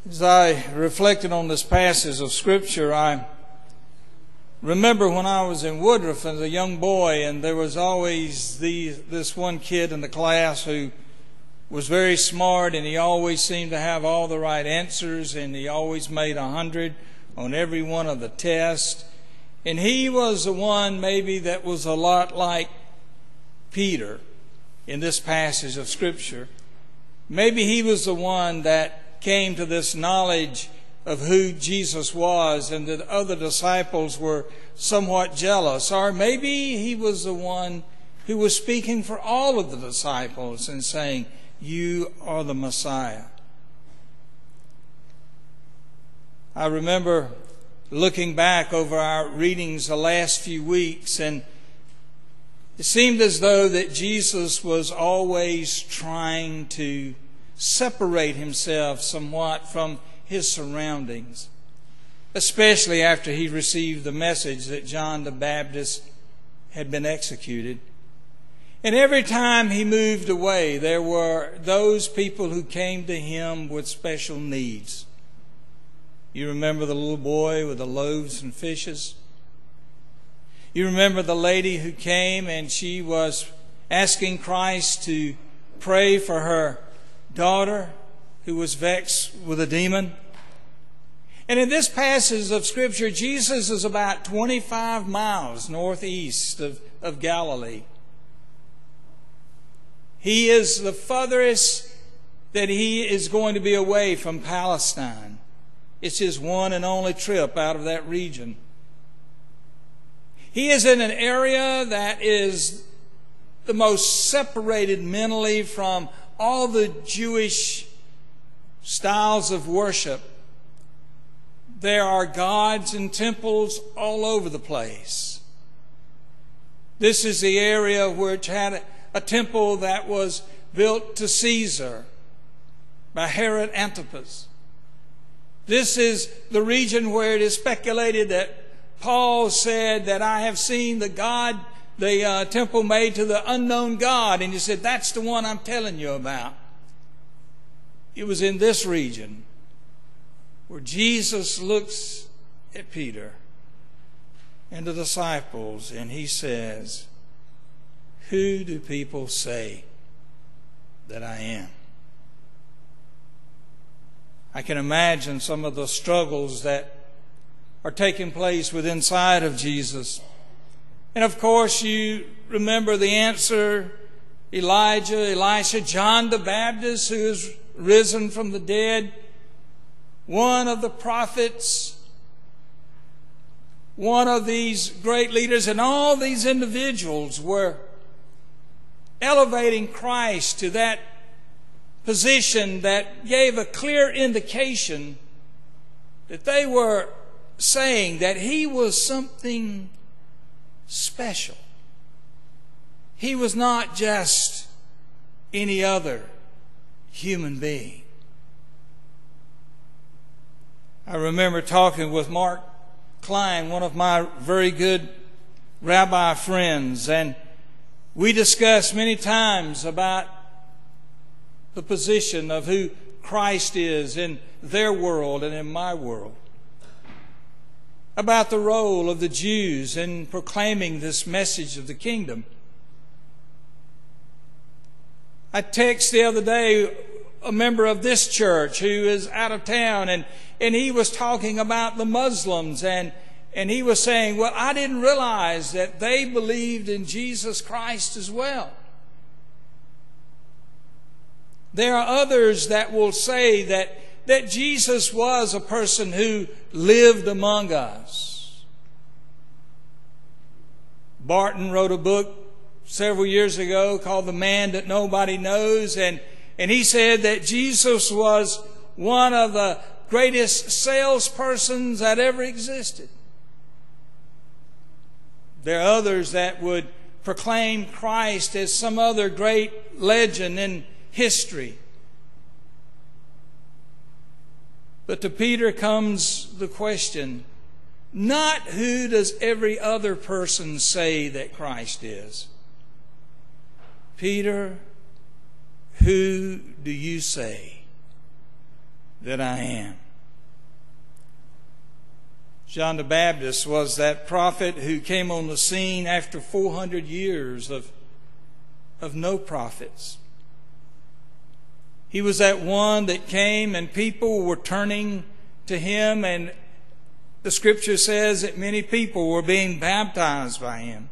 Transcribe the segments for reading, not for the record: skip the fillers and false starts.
As I reflected on this passage of Scripture, I remember when I was in Woodruff as a young boy, and there was always this one kid in the class who was very smart, and he always seemed to have all the right answers, and he always made 100 on every one of the tests. And he was the one maybe that was a lot like Peter in this passage of Scripture. Maybe he was the one that came to this knowledge of who Jesus was, and that other disciples were somewhat jealous. Or maybe he was the one who was speaking for all of the disciples and saying, "You are the Messiah." I remember looking back over our readings the last few weeks, and it seemed as though that Jesus was always trying to separate himself somewhat from his surroundings, especially after he received the message that John the Baptist had been executed. And every time he moved away, there were those people who came to him with special needs. You remember the little boy with the loaves and fishes? You remember the lady who came and she was asking Christ to pray for her daughter who was vexed with a demon? And in this passage of Scripture, Jesus is about 25 miles northeast of Galilee. He is the furthest that he is going to be away from Palestine. It's his one and only trip out of that region. He is in an area that is the most separated mentally from all the Jewish styles of worship. There are gods and temples all over the place. This is the area which had a temple that was built to Caesar by Herod Antipas. This is the region where it is speculated that Paul said that I have seen the temple made to the unknown God. And he said, that's the one I'm telling you about. It was in this region where Jesus looks at Peter and the disciples and he says, "Who do people say that I am?" I can imagine some of the struggles that are taking place within inside of Jesus. And of course, you remember the answer: Elijah, Elisha, John the Baptist, who is risen from the dead, one of the prophets, one of these great leaders. And all these individuals were elevating Christ to that position that gave a clear indication that they were saying that he was something special. He was not just any other human being. I remember talking with Mark Klein, one of my very good rabbi friends, and we discussed many times about the position of who Christ is in their world and in my world, about the role of the Jews in proclaiming this message of the kingdom. I texted the other day a member of this church who is out of town, and he was talking about the Muslims, and he was saying, well, I didn't realize that they believed in Jesus Christ as well. There are others that will say that Jesus was a person who lived among us. Barton wrote a book several years ago called The Man That Nobody Knows, and he said that Jesus was one of the greatest salespersons that ever existed. There are others that would proclaim Christ as some other great legend in history. But to Peter comes the question, not who does every other person say that Christ is? Peter, who do you say that I am. John the Baptist was that prophet who came on the scene after 400 years of no prophets. He was that one that came and people were turning to him, and the scripture says that many people were being baptized by him.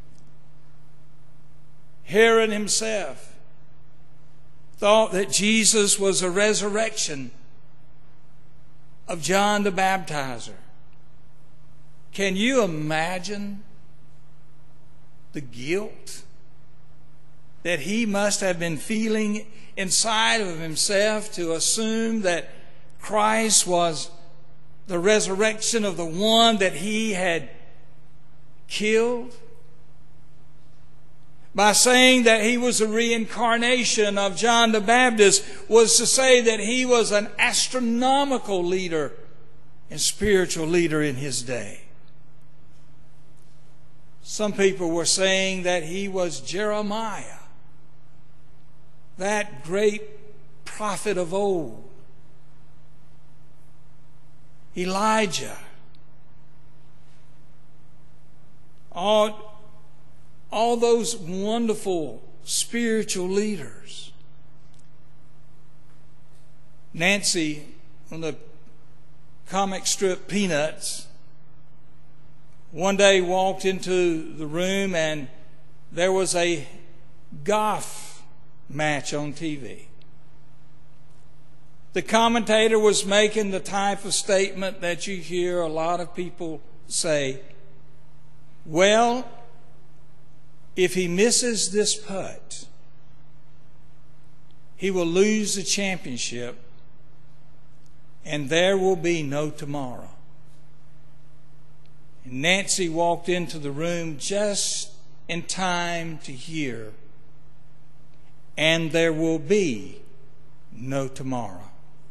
Herod himself thought that Jesus was a resurrection of John the Baptizer. Can you imagine the guilt that he must have been feeling inside of himself to assume that Christ was the resurrection of the one that he had killed? By saying that he was a reincarnation of John the Baptist was to say that he was an astronomical leader and spiritual leader in his day. Some people were saying that he was Jeremiah, that great prophet of old. Elijah. All those wonderful spiritual leaders. Nancy, on the comic strip Peanuts, one day walked into the room and there was a golf match on TV. The commentator was making the type of statement that you hear a lot of people say, well, if he misses this putt, he will lose the championship and there will be no tomorrow. And Nancy walked into the room just in time to hear, and there will be no tomorrow.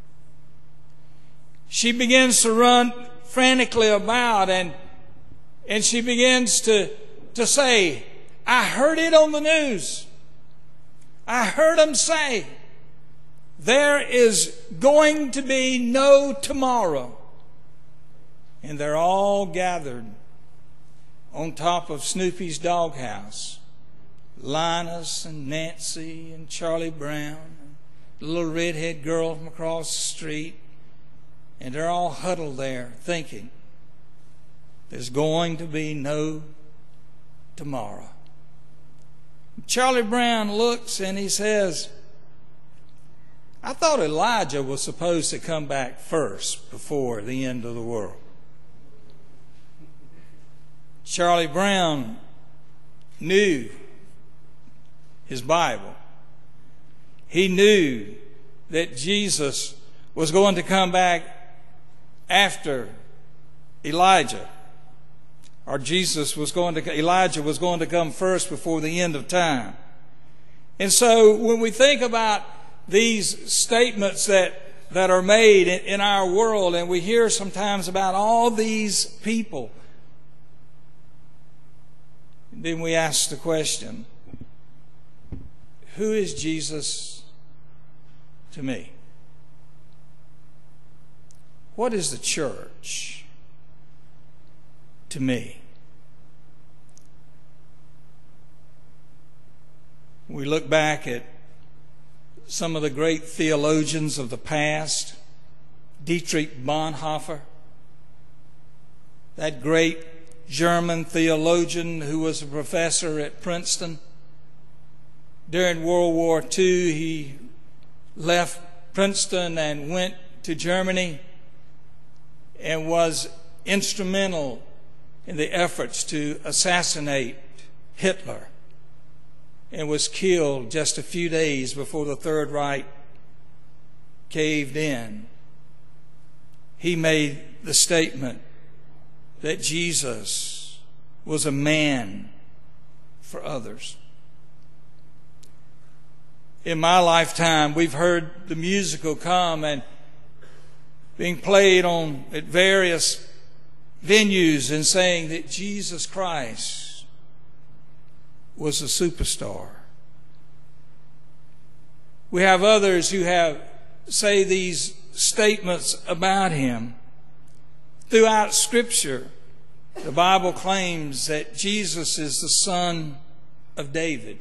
She begins to run frantically about and she begins to say, I heard it on the news. I heard them say, there is going to be no tomorrow. And they're all gathered on top of Snoopy's doghouse. Linus and Nancy and Charlie Brown and the little redhead girl from across the street. And they're all huddled there thinking, there's going to be no tomorrow. Charlie Brown looks and he says, I thought Elijah was supposed to come back first before the end of the world. Charlie Brown knew his Bible. He knew that Jesus was going to come back after Elijah. Or Elijah was going to come first before the end of time. And so when we think about these statements that are made in our world, and we hear sometimes about all these people, then we ask the question, who is Jesus to me? What is the church to me? We look back at some of the great theologians of the past, Dietrich Bonhoeffer, that great German theologian who was a professor at Princeton. During World War II, he left Princeton and went to Germany and was instrumental in the efforts to assassinate Hitler, and was killed just a few days before the Third Reich caved in. He made the statement that Jesus was a man for others. In my lifetime, we've heard the musical come and being played at various venues and saying that Jesus Christ was a superstar. We have others who say these statements about him. Throughout Scripture, the Bible claims that Jesus is the Son of David,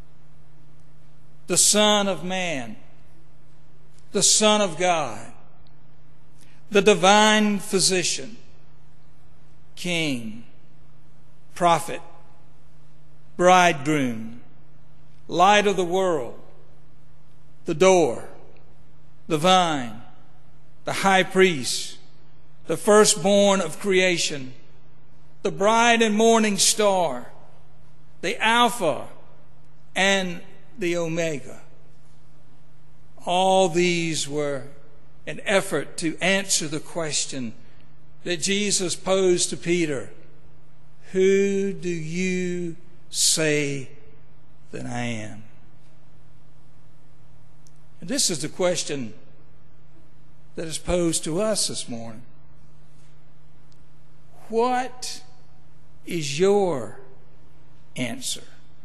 the Son of Man, the Son of God, the divine physician, King, prophet, bridegroom, light of the world, the door, the vine, the high priest, the firstborn of creation, the bright and morning star, the Alpha and the Omega. All these were an effort to answer the question that Jesus posed to Peter: who do you say that I am? And this is the question that is posed to us this morning. What is your answer?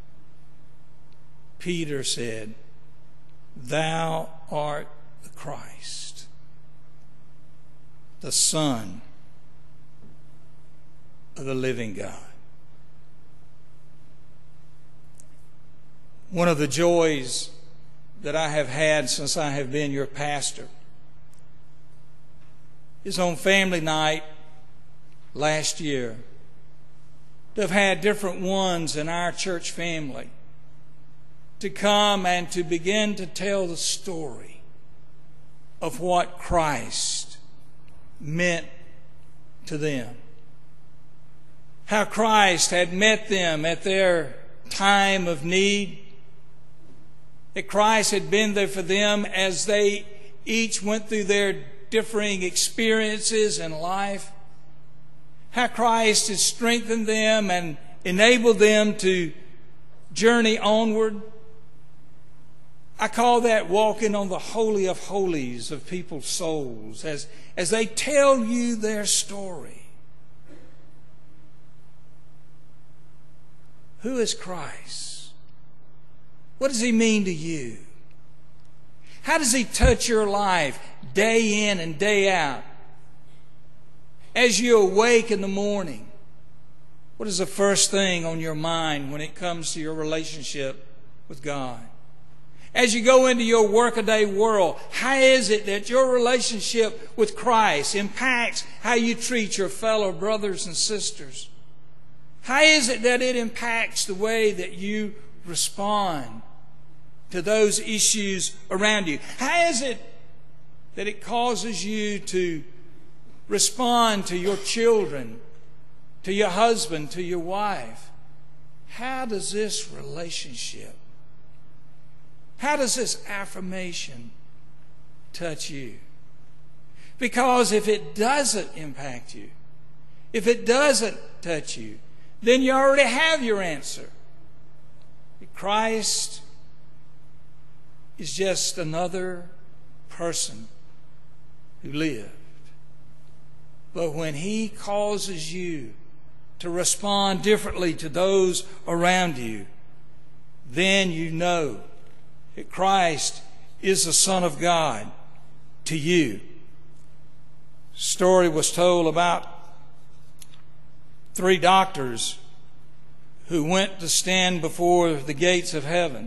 Peter said, "Thou art the Christ, the Son of the living God." One of the joys that I have had since I have been your pastor is on family night last year to have had different ones in our church family to come and to begin to tell the story of what Christ meant to them. How Christ had met them at their time of need. That Christ had been there for them as they each went through their differing experiences in life. How Christ had strengthened them and enabled them to journey onward. I call that walking on the holy of holies of people's souls as they tell you their story. Who is Christ? What does he mean to you? How does he touch your life day in and day out? As you awake in the morning, what is the first thing on your mind when it comes to your relationship with God? As you go into your workaday world, how is it that your relationship with Christ impacts how you treat your fellow brothers and sisters? How is it that it impacts the way that you respond to those issues around you? How is it that it causes you to respond to your children, to your husband, to your wife? How does this relationship, how does this affirmation touch you? Because if it doesn't impact you, if it doesn't touch you, then you already have your answer. Christ is just another person who lived. But when he causes you to respond differently to those around you, then you know that Christ is the Son of God to you. A story was told about 3 doctors who went to stand before the gates of heaven.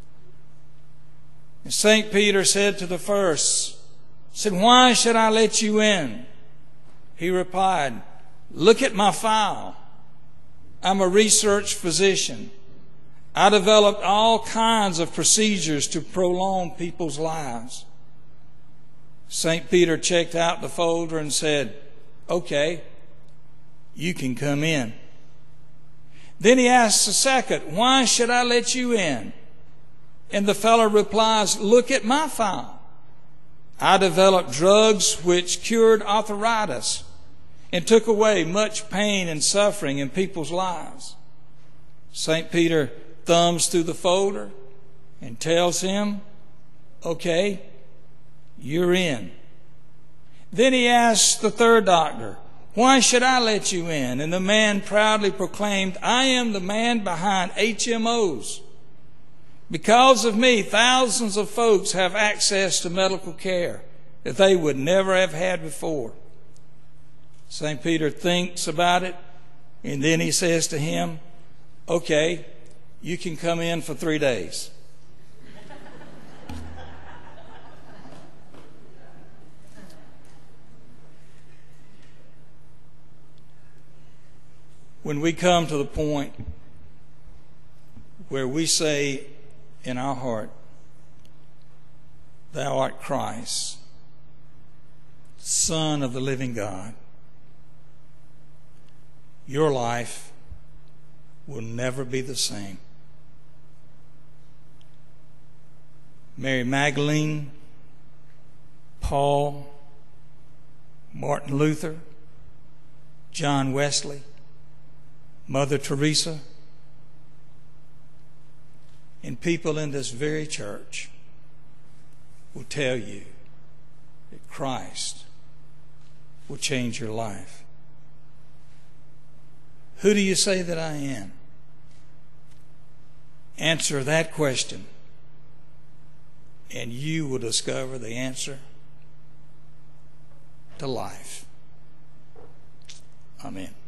And St. Peter said to the first, said, "Why should I let you in?" He replied, "Look at my file. I'm a research physician. I developed all kinds of procedures to prolong people's lives." St. Peter checked out the folder and said, "Okay, you can come in." Then he asks the second, "Why should I let you in?" And the fellow replies, "Look at my file. I developed drugs which cured arthritis and took away much pain and suffering in people's lives." St. Peter thumbs through the folder and tells him, "Okay, you're in." Then he asks the third doctor, "Why should I let you in?" And the man proudly proclaimed, "I am the man behind HMOs. Because of me, thousands of folks have access to medical care. that they would never have had before. St. Peter thinks about it, and then he says to him, okay, you can come in for 3 days. When we come to the point where we say in our heart, Thou art Christ, Son of the living God, your life will never be the same. Mary Magdalene, Paul, Martin Luther, John Wesley, Mother Teresa, and people in this very church will tell you that Christ will change your life. Who do you say that I am? Answer that question, and you will discover the answer to life. Amen.